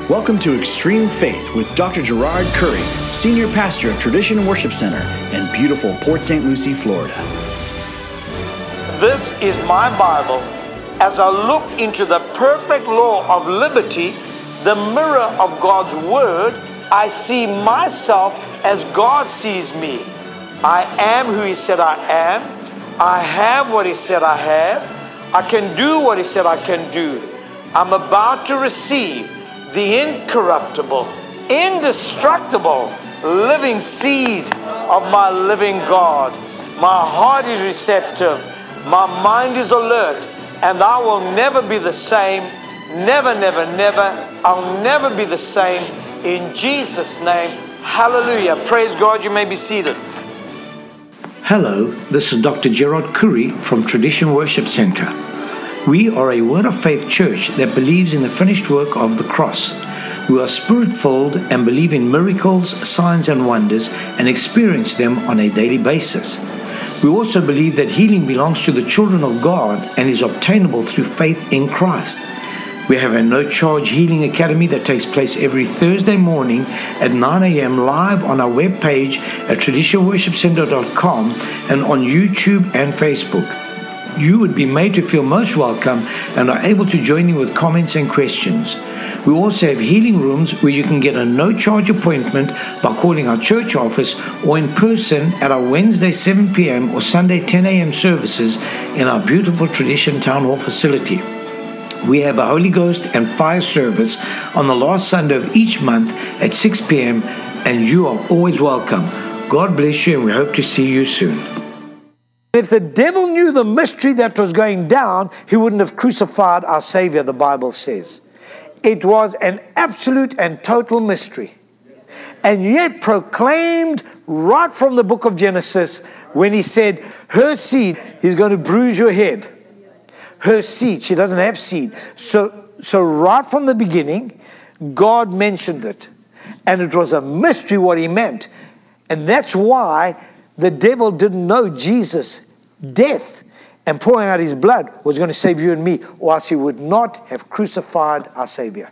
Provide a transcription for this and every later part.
Welcome to Extreme Faith with Dr. Gerard Curry, Senior Pastor of Tradition Worship Center in beautiful Port St. Lucie, Florida. This is my Bible. As I look into the perfect law of liberty, the mirror of God's Word, I see myself as God sees me. I am who He said I am. I have what He said I have. I can do what He said I can do. I'm about to receive the incorruptible, indestructible, living seed of my living God. My heart is receptive. My mind is alert. And I will never be the same. Never, never, never. I'll never be the same. In Jesus' name, hallelujah. Praise God. You may be seated. Hello, this is Dr. Gerard Curry from Tradition Worship Center. We are a Word of Faith church that believes in the finished work of the cross. We are spirit-filled and believe in miracles, signs and wonders and experience them on a daily basis. We also believe that healing belongs to the children of God and is obtainable through faith in Christ. We have a no-charge healing academy that takes place every Thursday morning at 9 a.m. live on our webpage at traditionworshipcenter.com and on YouTube and Facebook. You would be made to feel most welcome and are able to join in with comments and questions. We also have healing rooms where you can get a no-charge appointment by calling our church office or in person at our Wednesday 7 p.m. or Sunday 10 a.m. services in our beautiful Tradition Town Hall facility. We have a Holy Ghost and fire service on the last Sunday of each month at 6 p.m. and you are always welcome. God bless you and we hope to see you soon. If the devil knew the mystery that was going down, he wouldn't have crucified our Savior, the Bible says. It was an absolute and total mystery. And yet proclaimed right from the book of Genesis when He said, her seed is going to bruise your head. Her seed, she doesn't have seed. So right from the beginning, God mentioned it. And it was a mystery what He meant. And that's why the devil didn't know Jesus' death and pouring out His blood was going to save you and me, or else He would not have crucified our Savior.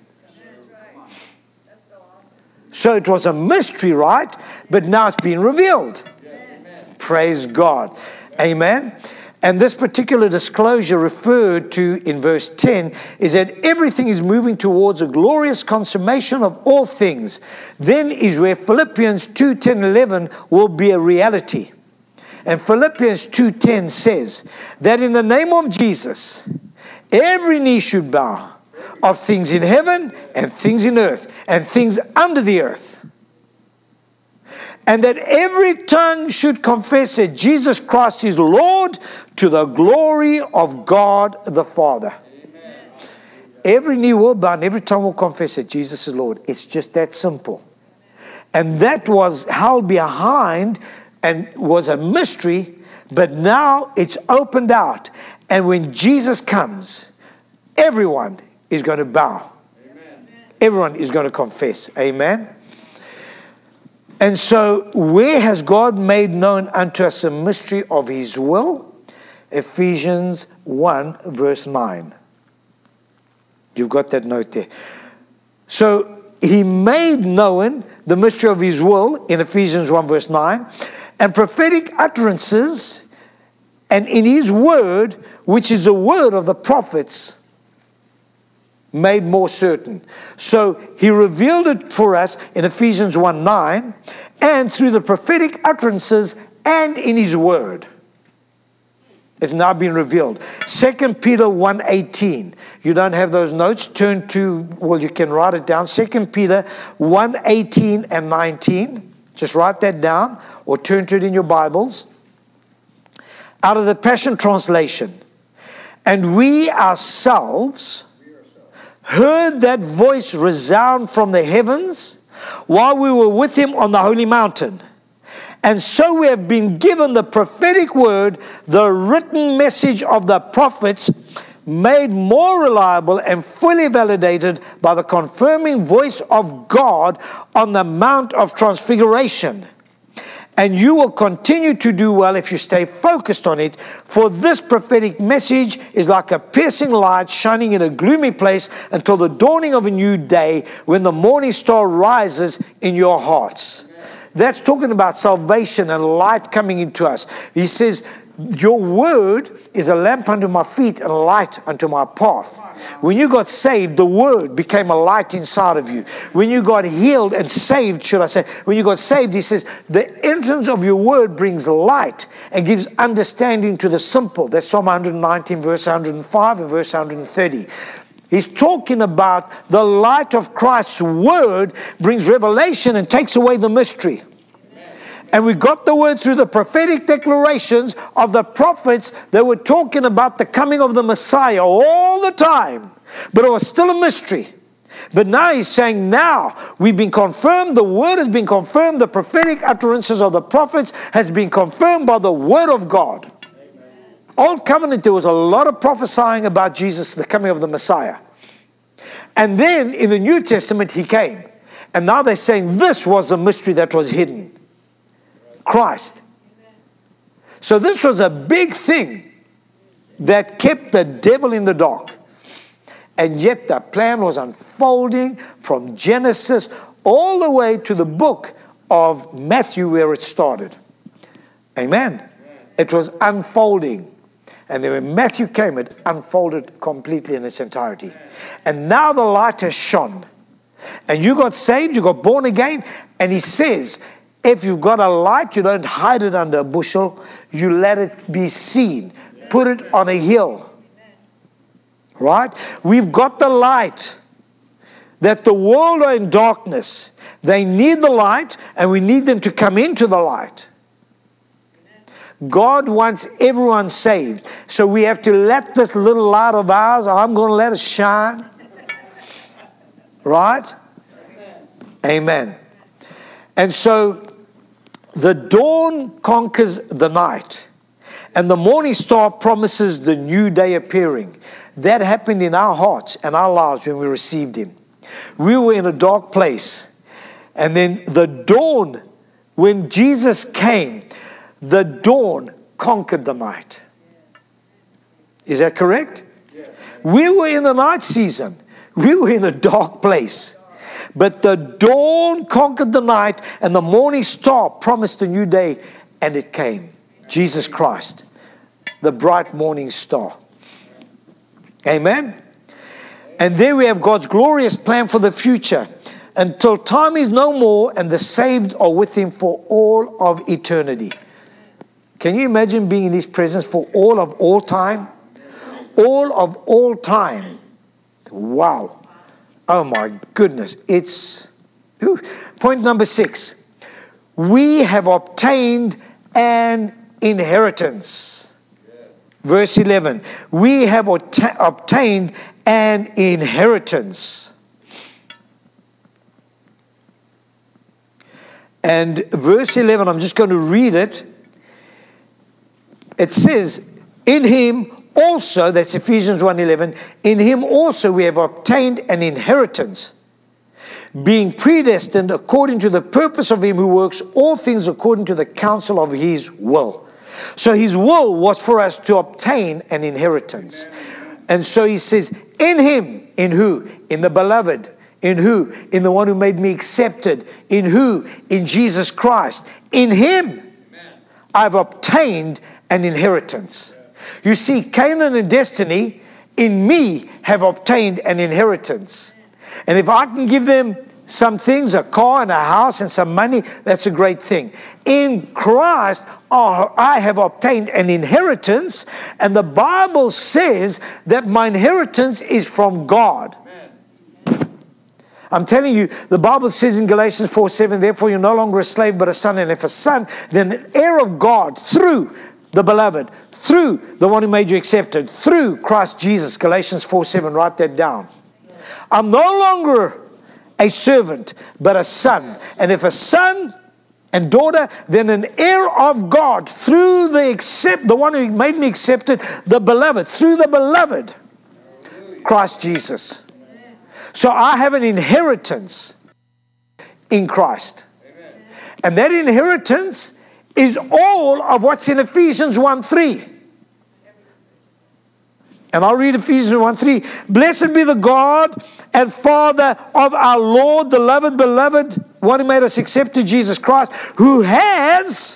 So it was a mystery, right? But now it's been revealed. Praise God. Amen. And this particular disclosure referred to in verse 10 is that everything is moving towards a glorious consummation of all things. Then is where Philippians 2:10-11 will be a reality. And Philippians 2:10 says that in the name of Jesus, every knee should bow of things in heaven and things in earth and things under the earth. And that every tongue should confess that Jesus Christ is Lord to the glory of God the Father. Amen. Every knee will bow and every tongue will confess that Jesus is Lord. It's just that simple. And that was held behind and was a mystery, but now it's opened out. And when Jesus comes, everyone is going to bow. Amen. Everyone is going to confess. Amen. And so, where has God made known unto us the mystery of His will? Ephesians 1 verse 9. You've got that note there. So, He made known the mystery of His will in Ephesians 1 verse 9. And prophetic utterances, and in His word, which is the word of the prophets, made more certain. So He revealed it for us in Ephesians 1:9 and through the prophetic utterances and in His word. It's now been revealed. 2 Peter 1:18. You don't have those notes? Turn to, well, you can write it down. 2 Peter 1:18 and 19. Just write that down or turn to it in your Bibles. Out of the Passion Translation. And we ourselves heard that voice resound from the heavens while we were with Him on the holy mountain. And so we have been given the prophetic word, the written message of the prophets, made more reliable and fully validated by the confirming voice of God on the Mount of Transfiguration. And you will continue to do well if you stay focused on it. For this prophetic message is like a piercing light shining in a gloomy place until the dawning of a new day when the morning star rises in your hearts. That's talking about salvation and light coming into us. He says, your word is a lamp unto my feet and a light unto my path. When you got saved, the word became a light inside of you. When you got healed and saved, should I say, when you got saved, he says, the entrance of your word brings light and gives understanding to the simple. That's Psalm 119, verse 105 and verse 130. He's talking about the light of Christ's word brings revelation and takes away the mystery. And we got the word through the prophetic declarations of the prophets that were talking about the coming of the Messiah all the time. But it was still a mystery. But now he's saying, now we've been confirmed, the word has been confirmed, the prophetic utterances of the prophets has been confirmed by the word of God. Amen. Old Covenant, there was a lot of prophesying about Jesus, the coming of the Messiah. And then in the New Testament, he came. And now they're saying this was a mystery that was hidden. Christ. So this was a big thing that kept the devil in the dark. And yet the plan was unfolding from Genesis all the way to the book of Matthew where it started. Amen. It was unfolding. And then when Matthew came, it unfolded completely in its entirety. And now the light has shone. And you got saved, you got born again. And he says, if you've got a light, you don't hide it under a bushel. You let it be seen. Put it on a hill. Right? We've got the light. That the world are in darkness. They need the light, and we need them to come into the light. God wants everyone saved. So we have to let this little light of ours, I'm going to let it shine. Right? Amen. And so the dawn conquers the night, and the morning star promises the new day appearing. That happened in our hearts and our lives when we received him. We were in a dark place, and then the dawn, when Jesus came, the dawn conquered the night. Is that correct? We were in the night season. We were in a dark place. But the dawn conquered the night, and the morning star promised a new day, and it came. Jesus Christ, the bright morning star. Amen? And there we have God's glorious plan for the future, until time is no more, and the saved are with him for all of eternity. Can you imagine being in his presence for all time? All of all time. Wow. Oh my goodness. It's point number 6. We have obtained an inheritance. Verse 11. We have obtained an inheritance. And verse 11, I'm just going to read it. It says, in him also, that's Ephesians 1:11, in him also we have obtained an inheritance, being predestined according to the purpose of him who works all things according to the counsel of his will. So his will was for us to obtain an inheritance. And so he says, in him, in who? In the beloved. In who? In the one who made me accepted. In who? In Jesus Christ. In him, I've obtained an inheritance. You see, Canaan and destiny in me have obtained an inheritance. And if I can give them some things, a car and a house and some money, that's a great thing. In Christ, I have obtained an inheritance, and the Bible says that my inheritance is from God. I'm telling you, the Bible says in Galatians 4:7, therefore you're no longer a slave but a son, and if a son, then an heir of God through the beloved, through the one who made you accepted, through Christ Jesus. Galatians 4:7, write that down. I'm no longer a servant, but a son. And if a son and daughter, then an heir of God through the one who made me accepted, the beloved, through the beloved, Christ Jesus. So I have an inheritance in Christ. And that inheritance is all of what's in Ephesians 1:3. And I'll read Ephesians 1:3. Blessed be the God and Father of our Lord, the beloved, one who made us accepted, Jesus Christ, who has,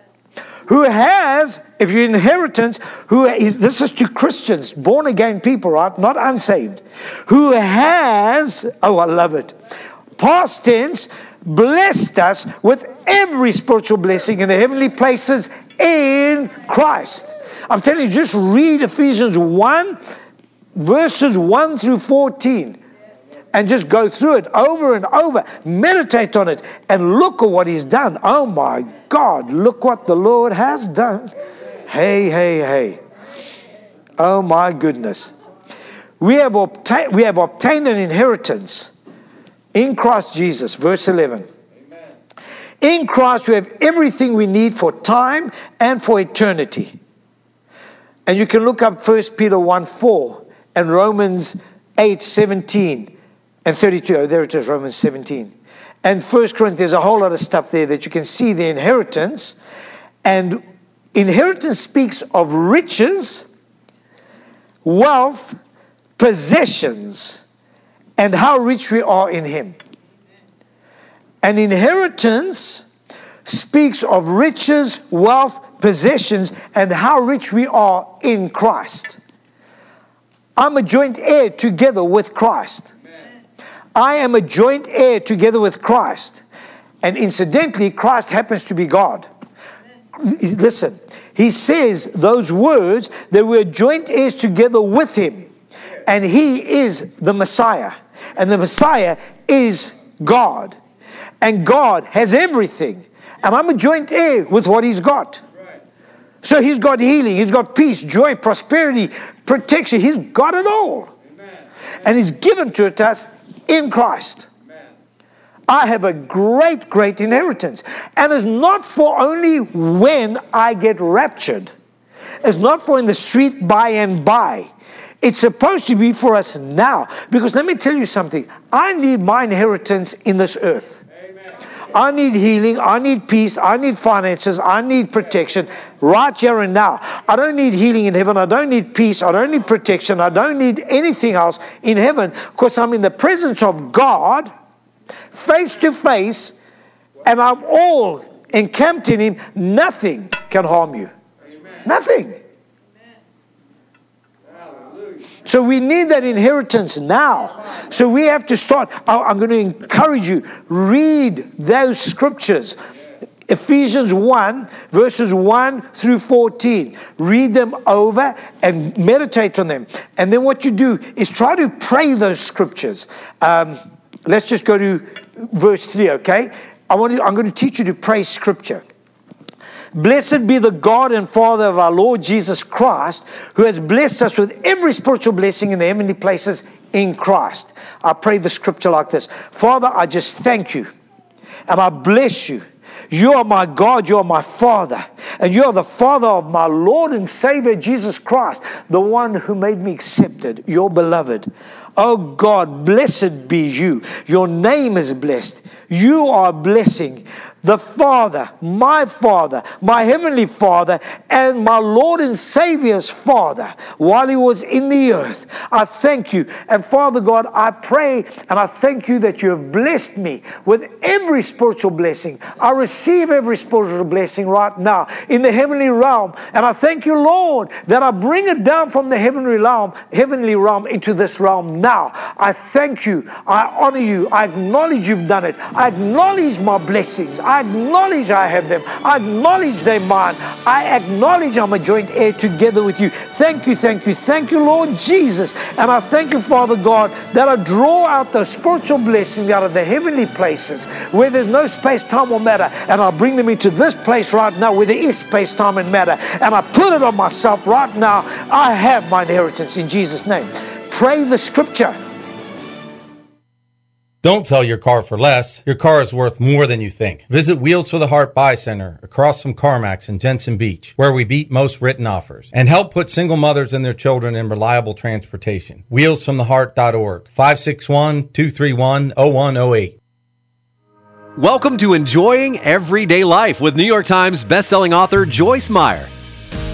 if your inheritance, this is to Christians, born again people, right? Not unsaved. Who has, oh, I love it, past tense, blessed us with every spiritual blessing in the heavenly places in Christ. I'm telling you, just read Ephesians 1, verses 1 through 14. And just go through it over and over. Meditate on it. And look at what He's done. Oh my God, look what the Lord has done. Hey, hey, hey. Oh my goodness. We have obtained an inheritance in Christ Jesus. Verse 11. In Christ we have everything we need for time and for eternity. And you can look up 1 Peter 1:4 and Romans 8:17 and 32. Oh, there it is, Romans 17. And 1 Corinthians, there's a whole lot of stuff there that you can see the inheritance. And inheritance speaks of riches, wealth, possessions, and how rich we are in Him. An inheritance speaks of riches, wealth, possessions, and how rich we are in Christ. I'm a joint heir together with Christ. I am a joint heir together with Christ. And incidentally, Christ happens to be God. Listen, He says those words that we're joint heirs together with Him. And He is the Messiah. And the Messiah is God. And God has everything. And I'm a joint heir with what He's got. So He's got healing, He's got peace, joy, prosperity, protection. He's got it all. Amen. And He's given to it us in Christ. Amen. I have a great, great inheritance. And it's not for only when I get raptured. It's not for in the sweet by and by. It's supposed to be for us now. Because let me tell you something. I need my inheritance in this earth. I need healing, I need peace, I need finances, I need protection right here and now. I don't need healing in heaven, I don't need peace, I don't need protection, I don't need anything else in heaven because I'm in the presence of God, face to face, and I'm all encamped in Him. Nothing can harm you. Amen. Nothing. So we need that inheritance now. So we have to start. I'm going to encourage you, read those scriptures. Ephesians 1, verses 1 through 14. Read them over and meditate on them. And then what you do is try to pray those scriptures. Let's just go to verse 3, okay? I'm going to teach you to pray scripture. Blessed be the God and Father of our Lord Jesus Christ, who has blessed us with every spiritual blessing in the heavenly places in Christ. I pray the scripture like this. Father, I just thank you and I bless you. You are my God, you are my Father, and you are the Father of my Lord and Savior Jesus Christ, the one who made me accepted, your beloved. Oh God, blessed be you. Your name is blessed. You are a blessing. The Father, my Heavenly Father, and my Lord and Savior's Father, while He was in the earth. I thank you. And Father God, I pray and I thank you that you have blessed me with every spiritual blessing. I receive every spiritual blessing right now in the heavenly realm. And I thank you, Lord, that I bring it down from the heavenly realm into this realm now. I thank you. I honor you. I acknowledge you've done it. I acknowledge my blessings. I acknowledge I have them. I acknowledge they're mine. I acknowledge I'm a joint heir together with you. Thank you, thank you, thank you, Lord Jesus. And I thank you, Father God, that I draw out those spiritual blessings out of the heavenly places where there's no space, time, or matter. And I bring them into this place right now where there is space, time, and matter. And I put it on myself right now. I have my inheritance in Jesus' name. Pray the scripture. Don't sell your car for less. Your car is worth more than you think. Visit Wheels for the Heart Buy Center across from CarMax in Jensen Beach, where we beat most written offers, and help put single mothers and their children in reliable transportation. WheelsFromTheHeart.org, 561-231-0108. Welcome to Enjoying Everyday Life with New York Times bestselling author Joyce Meyer.